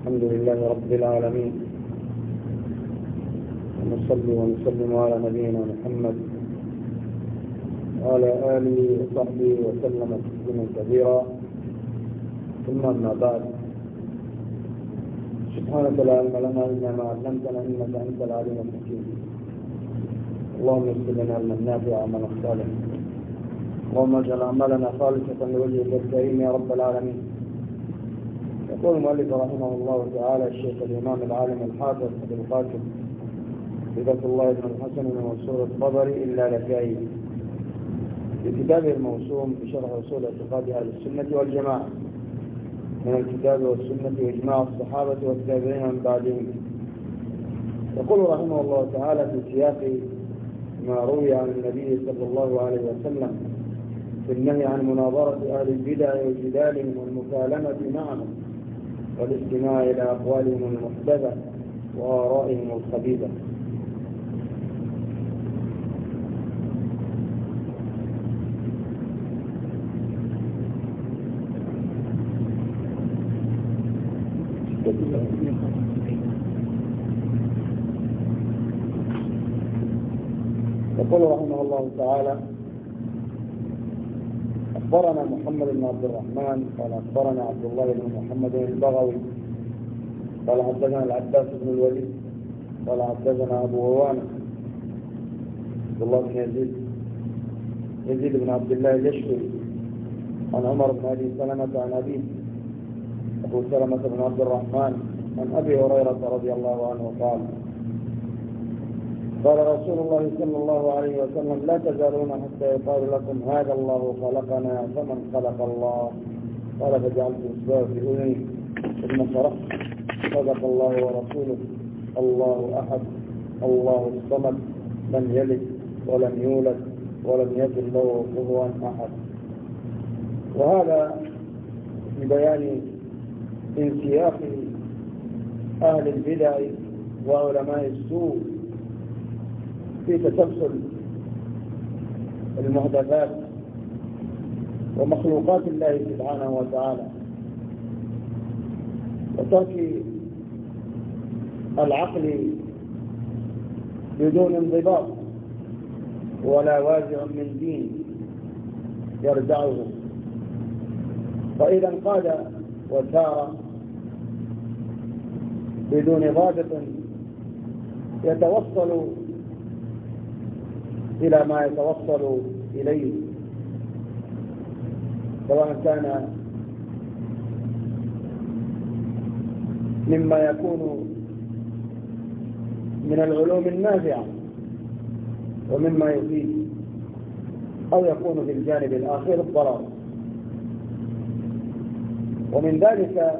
الحمد لله رب العالمين، ونصلي ونسلم على نبينا محمد وعلى آله وصحبه وسلم تسليما كثيرا. ثم أما بعد، سبحانك لا علم لنا إلا ما علمتنا إنك أنت العليم الحكيم. اللهم اغفر لنا علما نافعا وعملا صالحا، اللهم اجعل أعمالنا خالصة لوجهك الكريم يا رب العالمين. يقول المؤلف رحمه الله تعالى الشيخ الإمام العالم الحافظ أبو القاسم هبة الله بن الحسن بن منصور الطبري إلا لكائي في كتابه الموسوم بشرح أصول اعتقاد أهل السنة والجماعة من الكتاب والسنة وإجماع الصحابة والتابعين من بعدهم. يقول رحمه الله تعالى في سياق ما روي عن النبي صلى الله عليه وسلم في النهي عن مناظرة أهل البدع وجدالهم والمكالمة معهم والاستماع إلى أقوالهم المحدثة وآرائهم الخبيثة. يقول رحمه الله تعالى: أخبرنا محمد بن عبد الرحمن قال أخبرنا عبد الله بن محمد البغوي قال حدثنا العباس بن الوليد قال حدثنا أبو هوانة عبد الله بن يزيد بن عبد الله اليشكري عن عمر بن أبي سلمة عن أبيه أبو سلمة بن عبد الرحمن عن أبي هريرة رضي الله عنه قال رسول الله صلى الله عليه وسلم: لا تزالون حتى يقال لكم هذا الله خلقنا فمن خلق الله؟ قال فجعلت إصبعي في أذني ثم صرخت: صدق الله ورسوله، الله أحد الله الصمد لم يلد ولم يولد ولم يكن له كفوا أحد. وهذا في بيان انسياق أهل البدع وعلماء السوء في تسلسل المحدثات ومخلوقات الله سبحانه وتعالى، وترك العقل بدون انضباط ولا وازع من دين يردعه، فإذا انقاد وسار بدون ضابط يتوصل إلى ما يتوصل إليه، سواء كان مما يكون من العلوم النافعة ومما يفيد، أو يكون في الجانب الآخر الضرر. ومن ذلك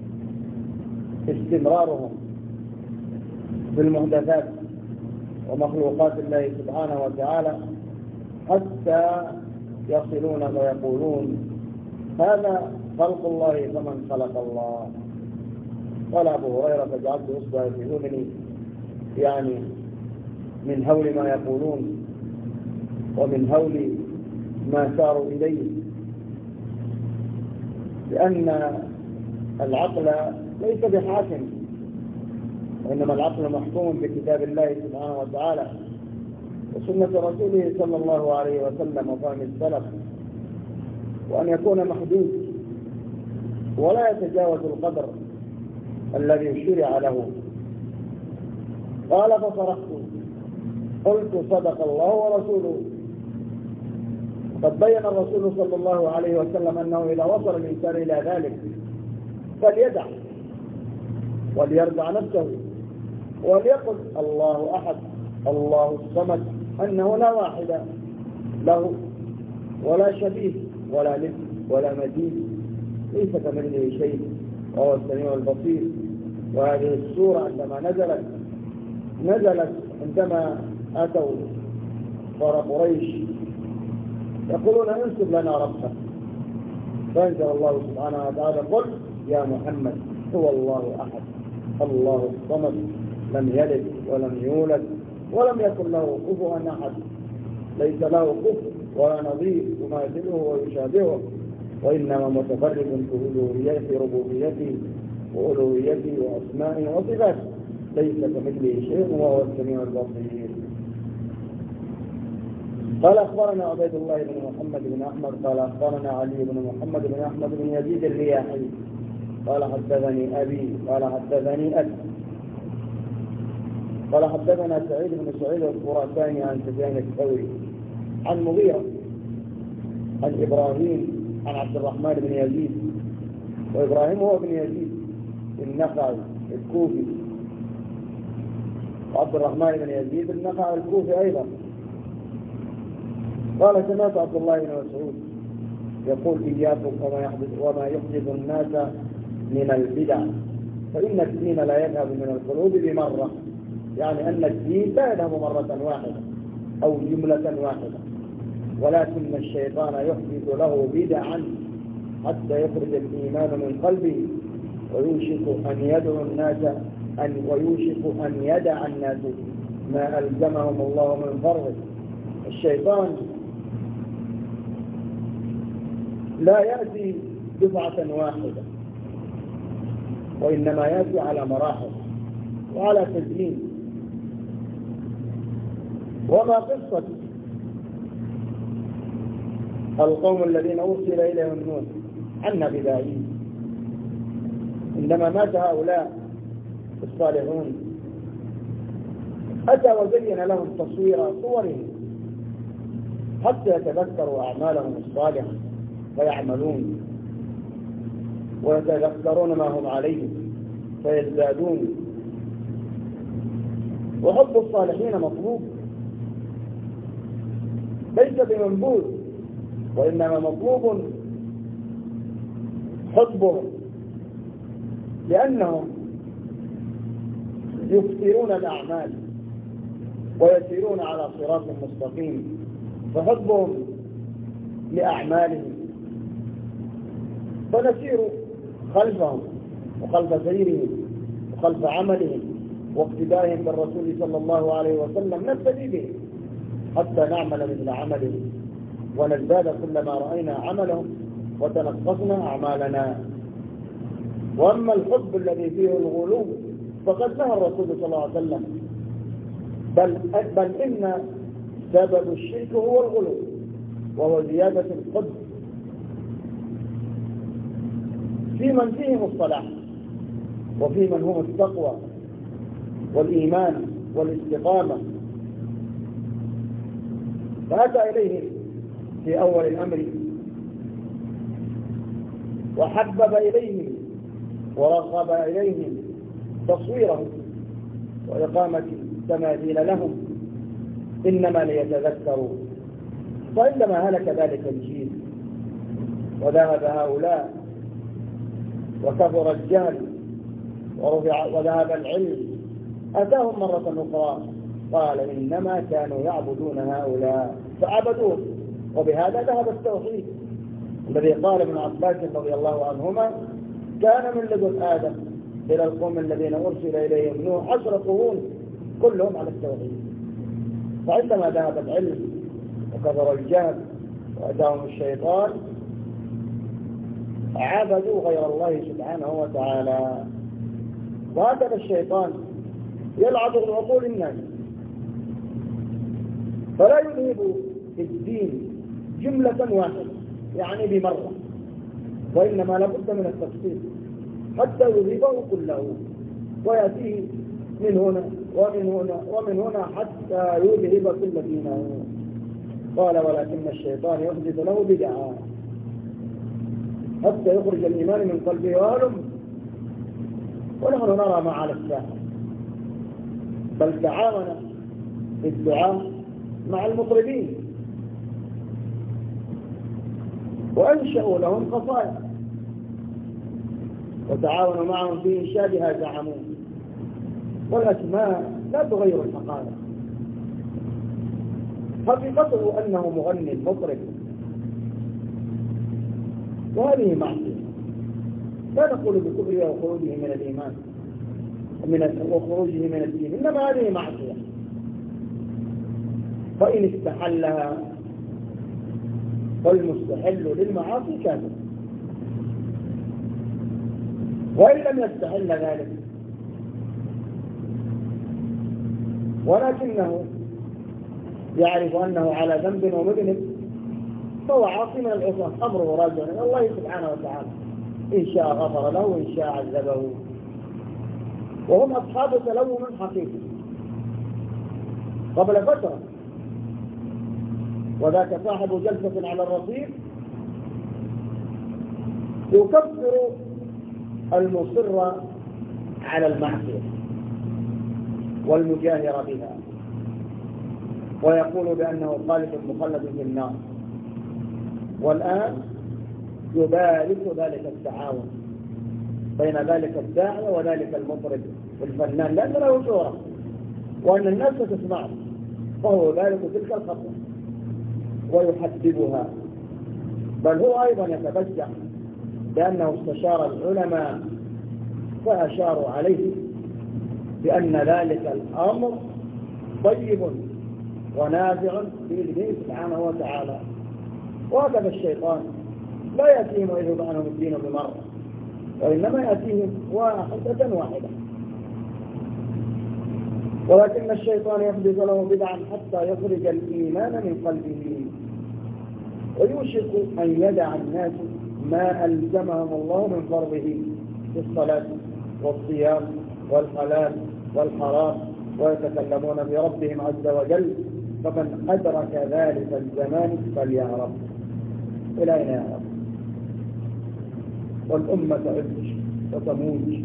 استمرارهم في المحدثات ومخلوقات الله سبحانه وتعالى حتى يصلون ويقولون هذا خلق الله فمن خلق الله. قال أبو هريرة: فجعلت إصبعي في أذني، يعني من هول ما يقولون ومن هول ما ساروا إليه، لأن العقل ليس بحاكم، وإنما العقل محكوم بكتاب الله سبحانه وتعالى وسنة رسوله صلى الله عليه وسلم وفهم السلف، وأن يكون محدود ولا يتجاوز القدر الذي شرع له. قال: فصرخت قلت: صدق الله ورسوله. قد بين الرسول صلى الله عليه وسلم أنه إذا وصل الإنسان إلى ذلك فليدع وليرجع نفسه وليقل الله أحد الله الصمد، أنه لا واحد له ولا شبيه ولا مثل ولا مثيل، ليس كمثله شيء وهو السميع البصير. وهذه السورة عندما نزلت عندما أتوا كفار قريش يقولون: انسب لنا ربك، فأنزل الله سبحانه وتعالى: قل يا محمد هو الله أحد الله الصمد لم يلد ولم يولد ولم يكن له كفوا أحد، ليس له كفر ولا نظير يماثله ويشابهه، وإنما متفرد في ربوبيته وألوهيته وأسمائه وصفاته، ليس كمثله شيء وهو السميع البصير. قال أخبرنا عبيد الله بن محمد بن أحمد قال أخبرنا علي بن محمد بن أحمد بن يزيد الرياحي قال حدثني أبي قال حدثني أبي قال حدثنا سعيد بن سعيد الخراساني عن سفيان الثوري عن مغيرة عن إبراهيم عن عبد الرحمن بن يزيد، وإبراهيم هو بن يزيد النخعي الكوفي، وعبد الرحمن بن يزيد النخعي الكوفي أيضا. قال سمعت عبد الله بن مسعود يقول إياكم وما يحدث الناس من البدع، فإن الدين لا يذهب من القلوب بمرة، يعني أن الدين لا يذهب مرة واحدة أو جملة واحدة، ولكن الشيطان يحدث له بدعا حتى يخرج الإيمان من قلبه، ويوشك أن يدع الناس ما ألزمهم الله من فرضه. الشيطان لا يأتي دفعة واحدة، وإنما يأتي على مراحل وعلى تزيين. وما قصة القوم الذين أرسل إليهم نوح عنا بداعين؟ عندما مات هؤلاء الصالحون أتى وزين لهم تصوير صورهم حتى يتذكروا أعمالهم الصالحة فيعملون، ويتذكرون ما هم عليه فيزدادون. وحب الصالحين مطلوب ليس بمنبوذ، وإنما مطلوب حبهم، لأنهم يكثرون الأعمال ويسيرون على صراط مستقيم، فحبهم لأعمالهم فنسير خلفهم وخلف سيرهم وخلف عملهم واقتدائهم بالرسول صلى الله عليه وسلم، نبتدي به حتى نعمل مثل عملهم ونزداد كلما رأينا عملهم وتنقصنا أعمالنا. وأما الحب الذي فيه الغلو فقد نهى الرسول صلى الله عليه وسلم، بل إن سبب الشرك هو الغلو، وهو زيادة الحب في من فيهم الصلاح وفي من هم التقوى والإيمان والاستقامة. فأتى إليهم في أول الأمر وحبب إليهم ورغب إليهم تصويرهم وإقامة تماثيل لهم، إنما ليتذكروا. فعندما هلك ذلك الجيل وذهب هؤلاء وكثر الجهل وذهب العلم، أتاهم مرة أخرى قال إنما كانوا يعبدون هؤلاء فعبدوه، وبهذا ذهب التوحيد الذي قال ابن عباس رضي الله عنهما كان من لدن آدم إلى القوم الذين أرسل إليهم نوح 10 قرون كلهم على التوحيد. فعندما ذهب العلم وكثر الجهل وأتاهم الشيطان عبدوا غير الله سبحانه وتعالى. وهكذا الشيطان يلعب بعقول الناس، فلا يذهب الدين جملة واحدة يعني بمرة، وإنما لابد من التفصيل حتى يذهبه كله، ويأتيه من هنا ومن هنا ومن هنا حتى يذهب كل دينه. قال ولكن الشيطان يحدث له بدعا حتى يخرج الإيمان من قلبه وهلم. ونحن نرى ما على الساحة، بل تعاون الدعاء مع المطربين وأنشأوا لهم قصائد وتعاونوا معهم في إنشادها زعموا، والأسماء لا تغير الحقائق. حقيقته أنه مغني مطرب، وهذه معصية. لا نقول بكفره وخروجه من الإيمان وخروجه من الدين، إنما هذه معصية، فإن استحلها فالمستحل للمعاصي كافر. وإن لم يستحل ذلك ولكنه يعرف أنه على ذنب ومذنب فهو عاصي من العصاة، أمره راجع إلى الله سبحانه وتعالى، إن شاء غفر له وإن شاء عذبه. وهم أصحاب تلوم حقيقي قبل فترة، وذاك صاحب جلسة على الرصيف يكفر المصر على المعصية والمجاهر بها، ويقول بأنه خالد مخلد في النار. والآن يبارك ذلك التعاون بين ذلك الداعية وذلك المطرب الفنان، لأن له شهرة وأن الناس تسمعه، فهو يبارك تلك الخطوة ويحببها، بل هو أيضا يتبجح بأنه استشار العلماء فأشاروا عليه بأن ذلك الأمر طيب ونافع بإذنه سبحانه وتعالى. وهكذا الشيطان لا يأتيهم ويذهب عنهم الدين بمرة، وإنما يأتيهم واحدة واحدة، ولكن الشيطان يحدث له بدعا حتى يخرج الإيمان من قلبه، ويوشك أن يدع الناس ما ألزمهم الله من فرضه في الصلاة والصيام والحلال والحرام، ويتكلمون بربهم عز وجل. فمن أدرك ذلك الزمان فليعرف إلى أين يعرف، والأمة تعش وتموت،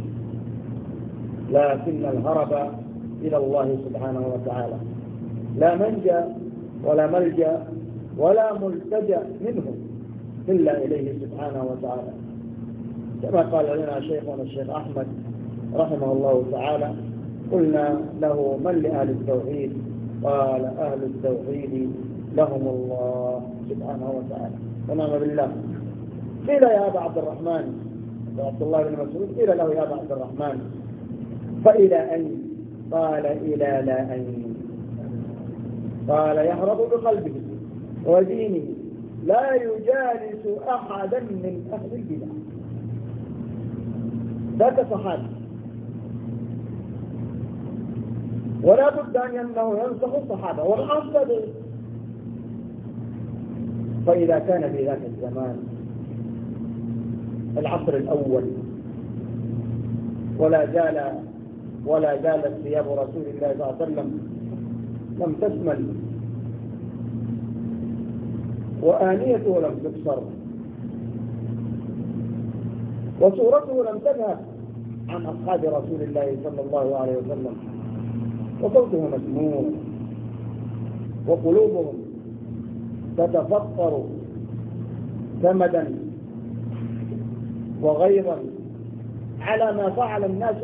لكن الهرب إلى الله سبحانه وتعالى، لا منجى ولا ملجأ ولا ملتجأ منه إلا إليه سبحانه وتعالى، كما قال لنا شيخنا الشيخ أحمد رحمه الله تعالى: قلنا له من لأهل التوحيد؟ قال: أهل التوحيد لهم الله سبحانه وتعالى ونعم بالله. قيل يا أبا عبد الرحمن، عبد الله بن مسعود قيل له: يا أبا عبد الرحمن فإلى أين؟ قال: إلى لا أين. قال: يهرب بقلبه ودينه، لا يجالس أحدا من أهل البدع. ذاك صحابي، ولا بد أنه ينصح الصحابة والأصل. فإذا كان في ذاك الزمان العصر الأول ولا زالت ثياب رسول الله صلى الله عليه وسلم لم تشمل، وآنيته لم تكسر، وصورته لم تذهب عن أصحاب رسول الله صلى الله عليه وسلم، وصوته مسموع، وقلوبهم تتفطر ثمدا وغيظا على ما فعل الناس،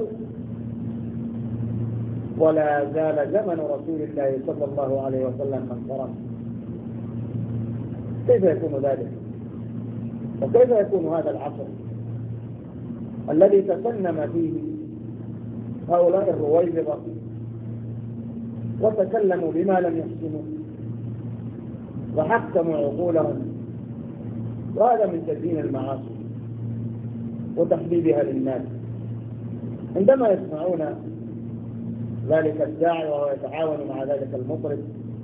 ولا زال زمن رسول الله صلى الله عليه وسلم منصرا. كيف يكون ذلك؟ وكيف يكون هذا العصر الذي تسنم فيه هؤلاء الرويبضة وتكلموا بما لم يحسنوا وحكموا عقولهم، وهذا من تزيين المعاصي وتحبيبها للناس. عندما يسمعون ذلك الداعي وهو يتعاون مع ذلك المطرب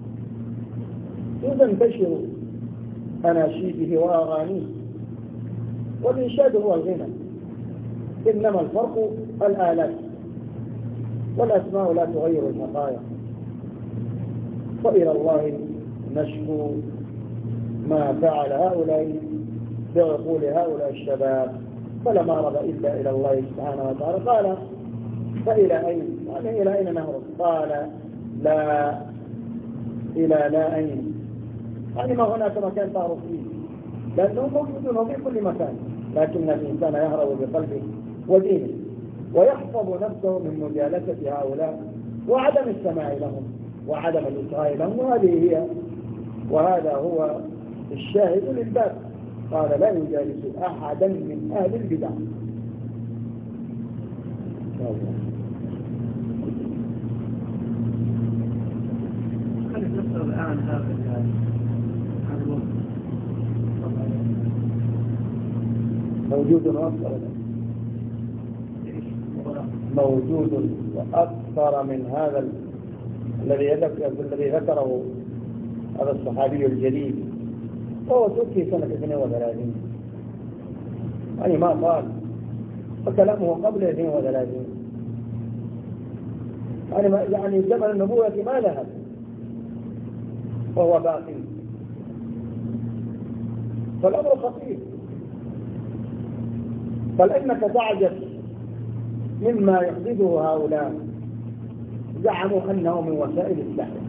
تنتشر أناشيده وأغانيه، والإنشاد هو الغنى، إنما الفرق الآلات، والأسماء لا تغير الحقائق. وإلى الله نشكو ما فعل هؤلاء بعقول هؤلاء الشباب، فلما رضى إلا إلى الله سبحانه وتعالى. قال: فإلى أين؟ قال: إلى أين نهرب؟ قال: لا إلى لا أين، يعني ما هناك مكان تعرف فيه، لأنهم موجودون في كل مكان، لكن الإنسان يهرب بقلبه ودينه، ويحفظ نفسه من مجالسة هؤلاء وعدم السماع لهم وعدم الإسراء لهم. وهذا هو الشاهد للباب. قال: لا يجالس أحدا من أهل البدع. خلينا نفسر الآن هذا الوقت موجود أكثر. موجود وأكثر من هذا الذي ذكره هذا الصحابي الجليل، وهو توفي سنة 32، يعني ما قال، وكلامه قبل 32، يعني زمن النبوة ما ذهب وهو باقي. فالأمر خطير، بل إنك تعجب مما يحدثه هؤلاء. زعموا أنه من وسائل الدعوة،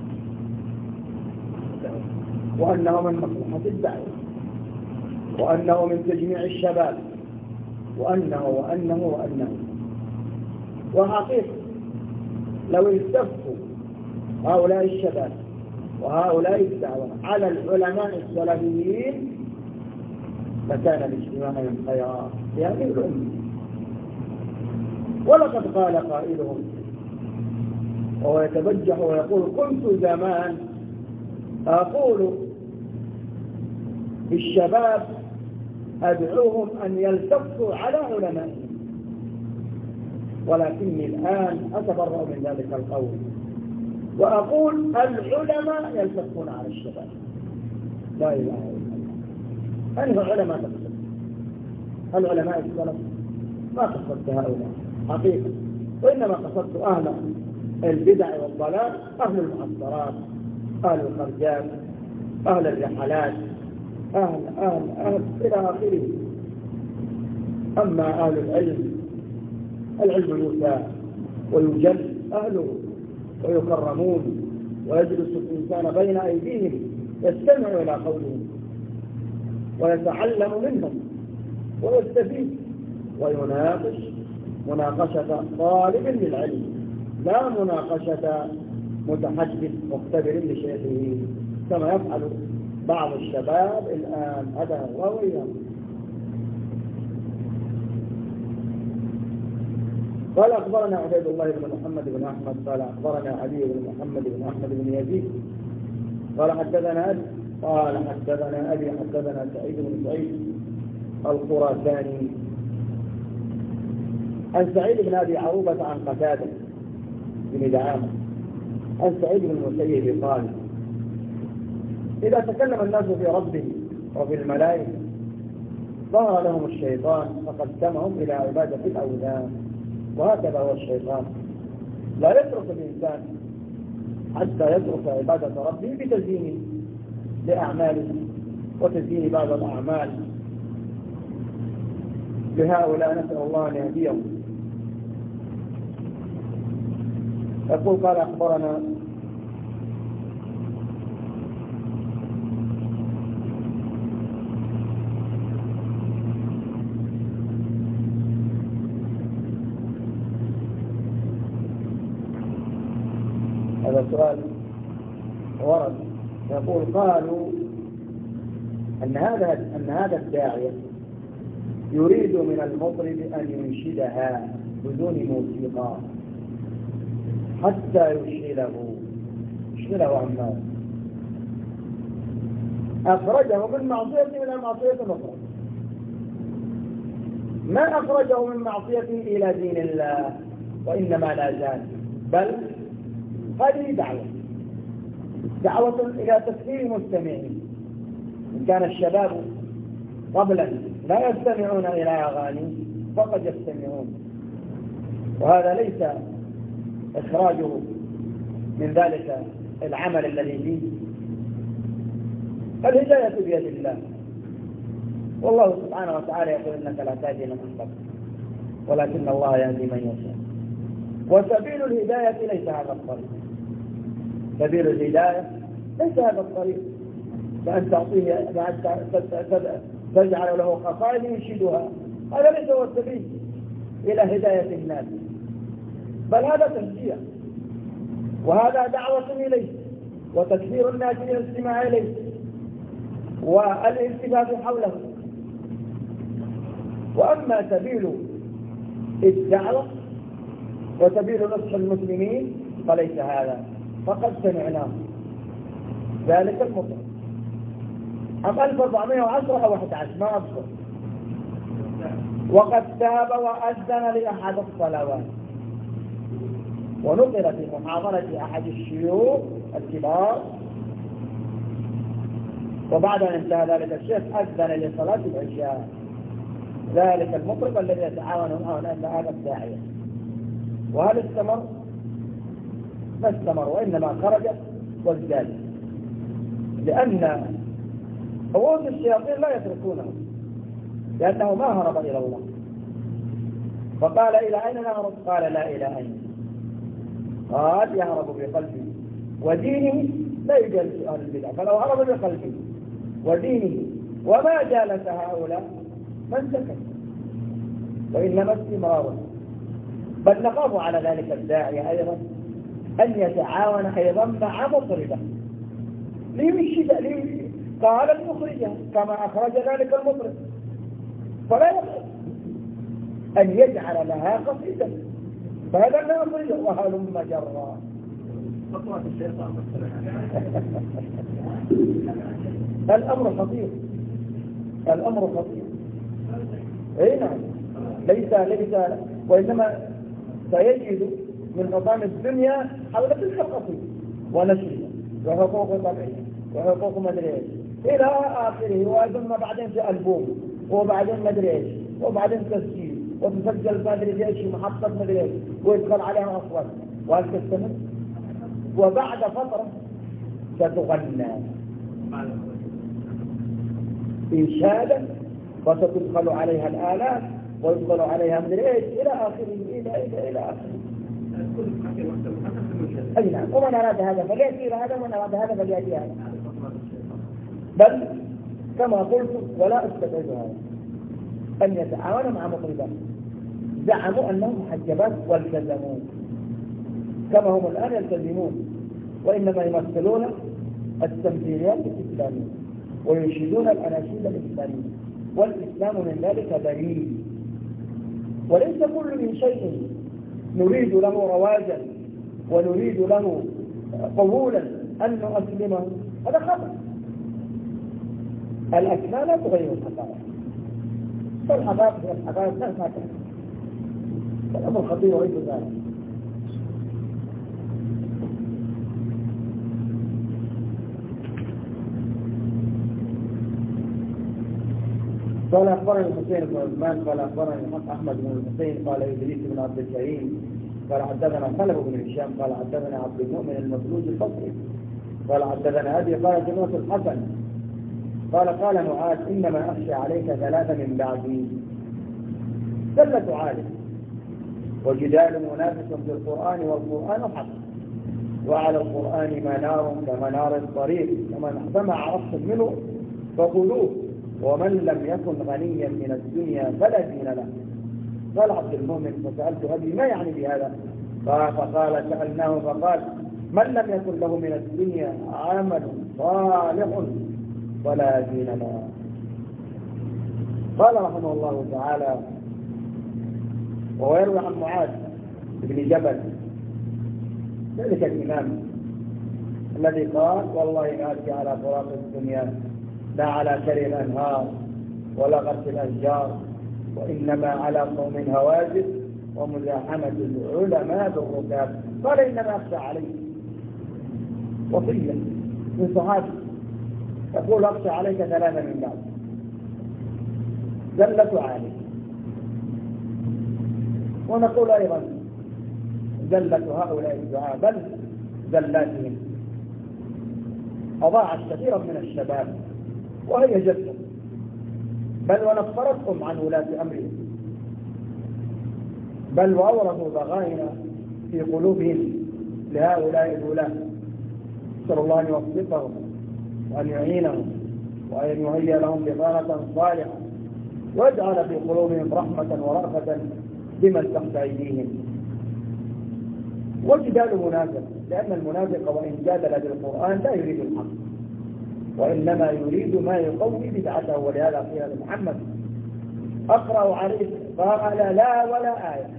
وأنه من مصلحة الدعوة، وأنه من تجميع الشباب، وأنه وحقيقة لو التفوا هؤلاء الشباب وهؤلاء الدعوة على العلماء السلفيين لكان باجتماعهم خيرا في هذه الأمة. ولقد قال قائلهم وهو يتبجح ويقول: كنت زمان أقول بالشباب أدعوهم أن يلتفوا على علمائهم، ولكني الآن أتبرأ من ذلك القول وأقول العلماء يلتفون على الشباب. لا إله إلا الله. أنه علماء تقصد؟ هل علماء السلف؟ ما قصدت هؤلاء حقيقة، وإنما قصدت أهل البدع والضلال، أهل المعصرات، أهل الخرجات، أهل الرحلات، أهل إلى آخره. أما أهل العلم يوسى ويجل أهله ويكرمون، ويجلس الإنسان بين أيديهم يستمع إلى قولهم ويتعلم منهم ويستفيد ويناقش مناقشة طالب للعلم، لا مناقشة متحدث مختبر لشيخه كما يفعل بعض الشباب الآن. هذا هو وياه. قال: أخبرنا عبيد الله بن محمد بن أحمد قال أخبرنا علي بن محمد بن أحمد بن يزيد قال حدثنا أبي حدثنا سعيد بن سعيد الخراساني عن سعيد بن أبي عروبة عن قتادة بن دعامة عن سعيد بن المسيب قال: إذا تكلم الناس في ربه وفي الملائكة ظهر لهم الشيطان فقدمهم إلى عبادة الأوثان. وهكذا هو الشيطان، لا يترك الإنسان حتى يترك عبادة ربه بتزيين لأعماله وتزيين بعض الأعمال. لهؤلاء نسأل الله أن يهديهم. يقول: قال أخبرنا هذا سؤال ورد، يقول: قالوا أن هذا الداعية يريد من المطرب أن ينشدها بدون موسيقى حتى يشغله عما أخرجه من معصية إلى معصية أخرى، ما أخرجه من معصية إلى دين الله، وإنما لا زال، بل هذه دعوة إلى تكثير مستمعين. إن كان الشباب قبلا لا يستمعون إلى أغاني فقد يستمعون، وهذا ليس إخراجه من ذلك العمل الذي فيه. الهداية بيد الله، والله سبحانه وتعالى يقول: إنك لا تهدي من أحببت ولكن الله يهدي من يشاء. وسبيل الهداية ليس هذا الطريق، سبيل الهداية ليس هذا الطريق، فأن تعطيه تجعل له قصائد ينشدها، هذا ليس هو السبيل إلى هداية الناس، بل هذا تشجيع، وهذا دعوة إليه، وتكثير الناس إلى الاستماع إليه والالتفات حوله. وأما سبيل الدعوة وسبيل نصح المسلمين فليس هذا، فقد سمعناه ذلك المطلق عام 1410 أو 11 ما أذكر، وقد تاب وأذن لأحد الصلوات ونقل في محاضرة أحد الشيوخ الكبار، وبعد أن انتهى ذلك الشيخ أذن لصلاة العشاء ذلك المطرب الذي يتعاون معه هذا الداعية. وهل استمر؟ ما استمر، وإنما خرج وازداد، لأن عود الشياطين لا يتركونه، لأنه ما هرب إلى الله. فقال إلى أين نهرب؟ قال لا إلى أين. قال يهرب بقلبه ودينه، لا يجالس أهل البدع، فلو هرب بقلبه ودينه وما جالس هؤلاء من سكت، وإنما استمرار. بل نخاف على ذلك الداعي أيضا أن يتعاون أيضا مع مطربة قال المخرجة كما أخرج ذلك المطرب، فلا يخاف أن يجعل لها قصيدة، فهذا لا يخرج وهلم جرا. خطوات الشيطان الأمر خطير، الأمر خطير. أي نعم، ليس وإنما سيجد من حطام الدنيا حول تلك القصيدة ونشرها وحقوق طبعها وحقوق مدري ايش إلى آخره، ثم بعدين في ألبوم، وبعدين مدري ايش، وبعدين تسجيل، وتسجل مدري ايش محطة مدري ايش، ويدخل عليها أصوات، وهل تستمر؟ وبعد فترة ستغنى إنشادا، وستدخل عليها الآلات، ويدخل عليها مدري ايش إلى آخره إلى آخره. أي نعم. ومن أراد هذا فليأتي إلى هذا، ومن أراد هذا فليأتي هذا. بل كما قلت ولا أستبعد هذا أن يتعاون مع مطربات زعموا أنهم محجبات والتزموا كما هم الآن يلتزمون، وإنما يمثلون التمثيليات الإسلامية وينشدون الأناشيد الإسلامية، والإسلام من ذلك بريء. وليس كل من شيء نريد له رواجا ونريد له قبولا أن نؤسلمه، هذا خطأ. الأسماء لا تغير الحقائق، فالحقائق لا تغير. الأمر خطير وعيد ذلك. قال أخبرني الحسين بن عثمان قال أخبرني أحمد بن الحسين قال إدريس بن عبد الكريم قال حدثنا خلف بن هشام قال حدثنا عبد المؤمن المفلوج البصري قال حدثنا أبي قال سمعت الحسن قال معاذ إنما أخشى عليك ثلاثة من بعدي: زلة عالم، وجدال منافس في القرآن، والقرآن حق، وعلى القرآن منار كمنار الطريق، فمن احتمع رفض منه فخذوه، ومن لم يكن غنيا من الدنيا فلا دين له. قال عبد المؤمن فسألت أبي ما يعني بهذا؟ فقال سألناه فقال من لم يكن له من الدنيا عمل صالح فلا دين له. قال رحمه الله تعالى: ويروي عن معاذ بن جبل ذلك الإمام الذي قال: والله ما أبكي على فراق الدنيا لا على كري الأنهار ولا غرس الأشجار، وإنما على قوم هواجس ومزاحمة العلماء بالركاب. قال: إنما أخشى عليه وصية من صحابي يقول: أخشى عليك ثلاثة من بعد: زلة عالم، ونقول أيضا زلة هؤلاء الدعاء بل زلاتهم أضاعت كثيرا من الشباب وهي جدهم، بل ونفرتهم عن ولاة أمرهم، بل وأورثوا ضغائن في قلوبهم لهؤلاء الولاة. نسأل الله أن يوفقهم وأن يعينهم وأن يهيئ لهم بطانة صالحة، ويجعل في قلوبهم رحمة ورأفة بمن تحت أيديهم. والجدال منافق، لأن المنافق وإن جادل بالقرآن لا يريد الحق، وإنما يريد ما يقوي بدعته. ولهذا قيل لمحمد: أقرأ عليك، قال: لا ولا آية.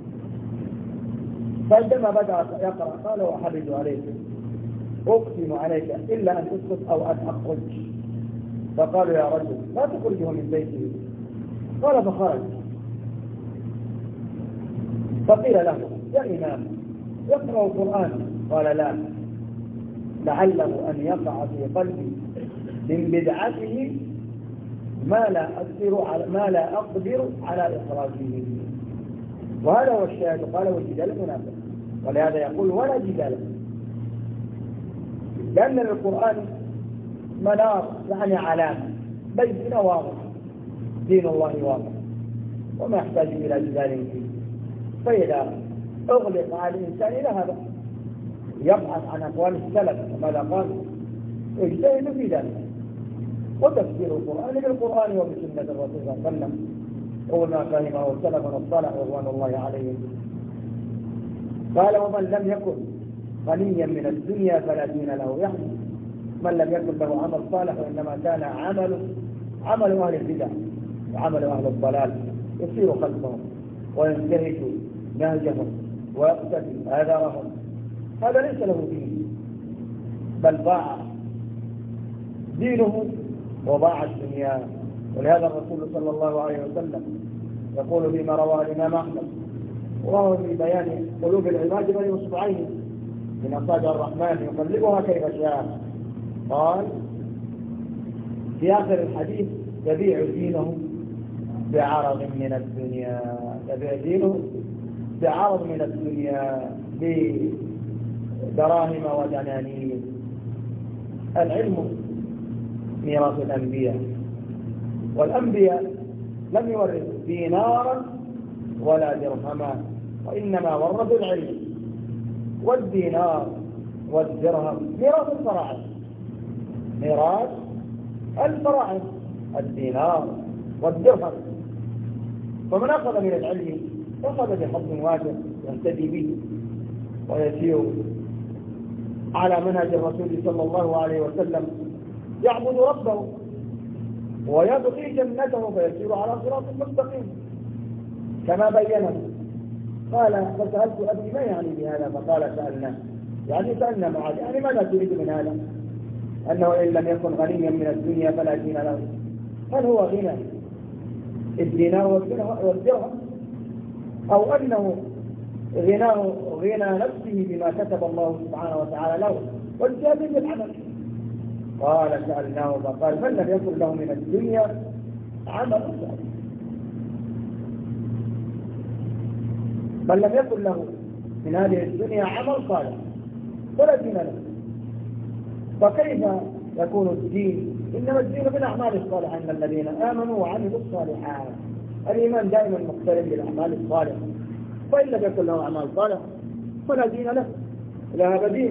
فعندما بدأ يقرأ قال: وأحرج عليك، أقسم عليك إلا أن تسقط أو أن أخرج. فقالوا: يا رجل لا تخرجه من بيته. قال: فخرج. فقيل له: يا إمام يقرأ القرآن. قال لا، لعله أن يقع في قلبي من بدعته ما لا أقدر على إخراجه. وهذا هو الشاهد. قال والجدال منافق، ولهذا يقول ولا جدال، لأن للقرآن منار يعني علامة بينة واضحة، دين الله واضح وما يحتاج إلى جدال فيه. فإذا أغلق على الإنسان إلى هذا يبحث عن أقوال السلف وماذا قالوا، يجتهد في ذلك، وتفسير القرآن بالقرآن وبسنة الرسول صلى الله عليه وسلم هو ما فهمه سلفنا الصالح رضوان الله عليهم. قال ومن لم يكن غنيا من الدنيا فلا دين له، يعني من لم يكن له عمل صالح وإنما كان عمل أهل البدع وعمل أهل الضلال يسير خلفهم وينتهج نهجهم ويقتدي آثارهم، هذا ليس له دين، بل ضاع دينه وضاع الدنيا. ولهذا الرسول صلى الله عليه وسلم يقول فيما رواه الإمام أحمد وهو في بيان قلوب العباد بين اصبعين من أصابع الرحمن يقلبها كيف شاء، قال في آخر الحديث يبيع دينه بعرض من الدنيا، يبيع دينه بعرض من الدنيا بدراهم ودنانير. العلم ميراث الأنبياء، والأنبياء لم يورثوا دينارا ولا درهما، وإنما ورثوا العلم. والدينار والدرهم ميراث الفراعنة، ميراث الفراعنة الدينار والدرهم. فمن أخذ من العلم أخذ بحظ واجب يهتدي به ويسير على منهج الرسول صلى الله عليه وسلم، يعبد ربه ويبغي جنته فيسير على صراط مستقيم كما بينه. قال فسألت أبي ما يعني بهذا؟ فقال سألنا، يعني سألنا معاذ يعني ماذا تريد من هذا؟ أنه إن لم يكن غنيا من الدنيا فلا دين له. هل هو غنى الدينار والدرهم، أو أنه غناه غنى نفسه بما كتب الله سبحانه وتعالى له والجهاد بالعمل؟ قال سألناه فقال من لم يكن له من الدنيا عمل صالح، من لم يكن له من هذه الدنيا عمل صالح فلا دين له. فكيف يكون الدين؟ إنما الدين بالأعمال الصالحة، إن الذين آمنوا وعملوا الصالحات. الإيمان دائما مقترن بالأعمال الصالحة، فإن لم يكن له أعمال صالحة فلا دين له، لا هذا دين.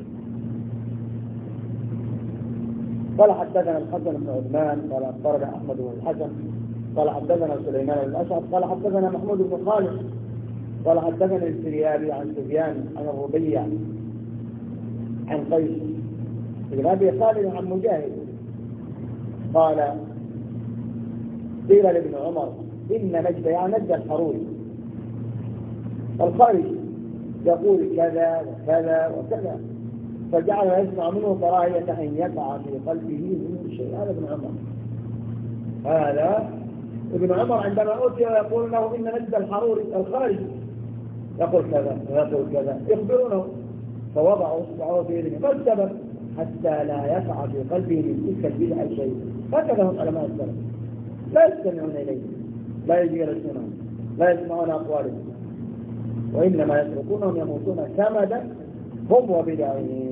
قال حدثنا الحسن بن عثمان قال أخبرنا أحمد بن الحسن قال حدثنا سليمان بن الأشعث قال حدثنا محمود بن خالد قال حدثنا الفريابي عن سفيان عن الربيع عن قيس بن أبي خالد عن مجاهد قال قيل لابن عمر إن نجد يعني نجد الحروري الخارج يقول كذا وكذا وكذا، فجعل يسمع منه كراهية أن يقع في قلبه منه شيء. هذا ابن عمر، هذا ابن عمر عندما أوتي يقول له إن نجد الحروري الخارج يقول كذا ويقول كذا، يخبرونه فوضعوا اصبعه في يده. ما السبب؟ حتى لا يقع في قلبه من تلك البدعة شيء. هكذا هم علماء السلف، لا يستمعون إليه، لا يجلسونهم، لا يسمعون أقوالهم، وإنما يتركونهم يموتون كمدا هم وبدعهم.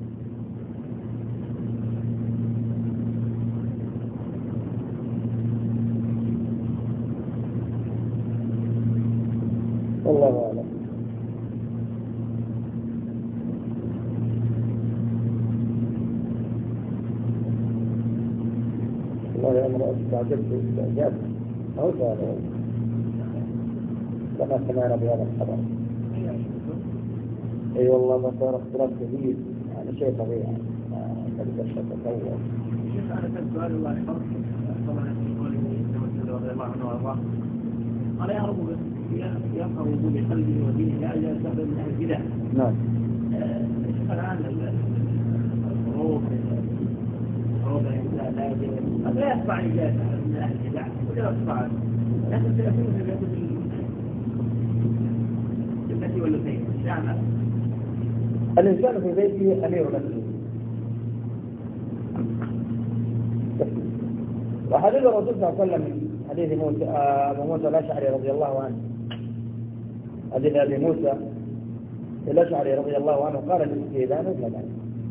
والله أعلم. والله أمر استعجلت استعجاب أو سأله كما سمعنا بهذا الخبر. اي والله ما صار اختلاف كبير، يعني شيء طبيعي قد الشك الاول. شيخ انا كان سؤال الله يحفظك طبعا في قوله رضي الله عنه وارضاه قال يظهر وجود قلبه ودينه لا يستخدم من اهل البدع. نعم. الان الخروج قد لا يخضع اجازه من اهل البدع ولا يخضع، لكن سيكون في التي والتين نعم. الإنسان في بيته أمير نفسه. وحديث الرسول صلى الله عليه وسلم حديث أبو موسى الأشعري رضي الله عنه، حديث أبي موسى الأشعري رضي الله عنه قال الاستئذان فلا،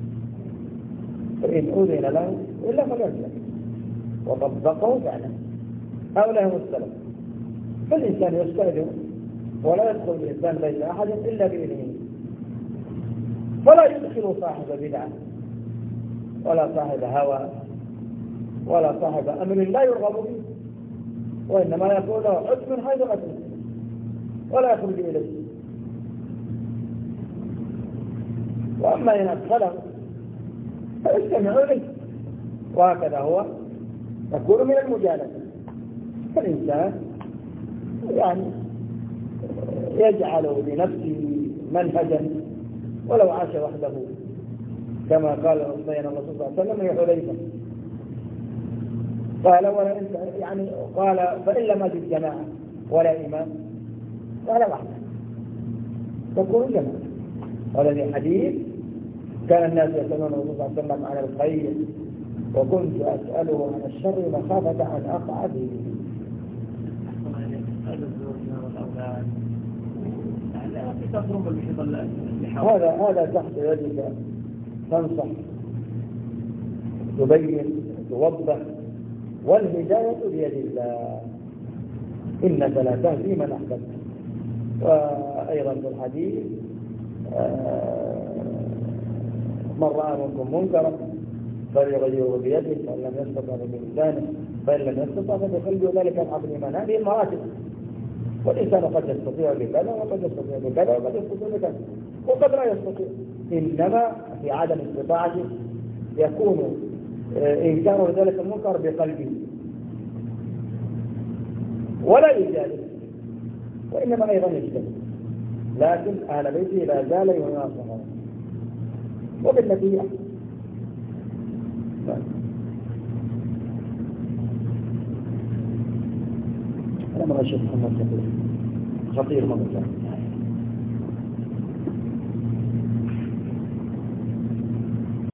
فإن أذن له إلا فليرجع، وطبقه فعلا. هؤلاء هم السلف. فالإنسان يستأذن ولا يدخل الإنسان بيت أحد إلا بإذنه، فلا يدخل صاحب بدعة ولا صاحب هوى ولا صاحب أمر لا يرغب به، وإنما يقول له عد من حيث أتيت ولا يخرج إليه. وأما إن أدخله فاستمعوا له، وهكذا هو يكون من المجالسة. فالإنسان يعني يجعل لنفسه منهجا ولو عاش وحده، كما قال بين الرسول صلى الله عليه وسلم لحذيفة قال ولا انت يعني قال فإن لم أجد جماعة ولا إمام قال وحده تكون جماعة. والذي حديث كان الناس يسألون الرسول صلى الله عليه وسلم عن الخير وكنت أسأله عن الشر مخافة أن أقع به. هذا تحت يدك، تنصح تبين توضح، والهداية بيد الله، إنك لا تهدي من أحببت. وأيضا في الحديث من رأى منكم منكرا فليغيره بيده، فإن لم يستطع بلسانه، فإن لم يستطع فبقلبه، وذلك أضعف الإيمان. هذه المراتب. والإنسان قد يستطيع بكذا وقد يستطيع بكذا وقد يستطيع بكذا وقد لا يستطيع، إنما في عدم استطاعته يكون إنكار ذلك المنكر بقلبه ولا يجالس، وإنما أيضا يجتهد، لكن أهل بيته لا زال يناصحه وبالتي هي أنا ما أشوف محمد خطير مرة